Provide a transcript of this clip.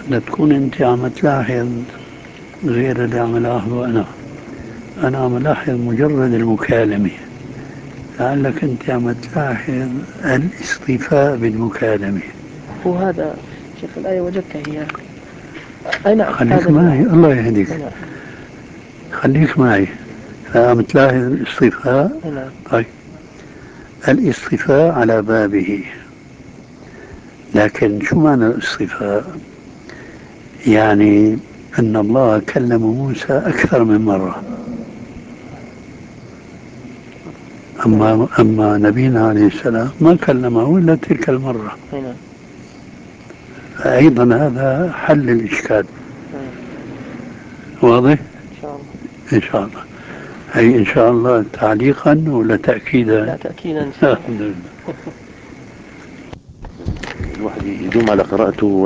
لا تكون أنت عم تلاحظ غير اللي عم لاحظه أنا عم لاحظ مجرد المكالمة، لعلك أنت عم تلاحظ الاصطفاء بالمكالمة. هو هذا شيخ الآية وجدتها هي. أي نعم خليك هذا معي الله يهديك، أي نعم. خليك معي. عم تلاحظ الاصطفاء. أي نعم. طيب، الاصطفاء على بابه، لكن شو معنى الاصطفاء؟ يعني أن الله كلم موسى أكثر من مرة، نعم. أما نبينا عليه السلام ما كلمه إلا تلك المرة. أي نعم. فأيضا هذا حل الإشكال. نعم. واضح؟ إن شاء الله. إن شاء الله. أي إن شاء الله تعليقا ولا تأكيدا؟ لا تأكيدا إن شاء الله. الحمد لله. الواحد يدوم على قراءته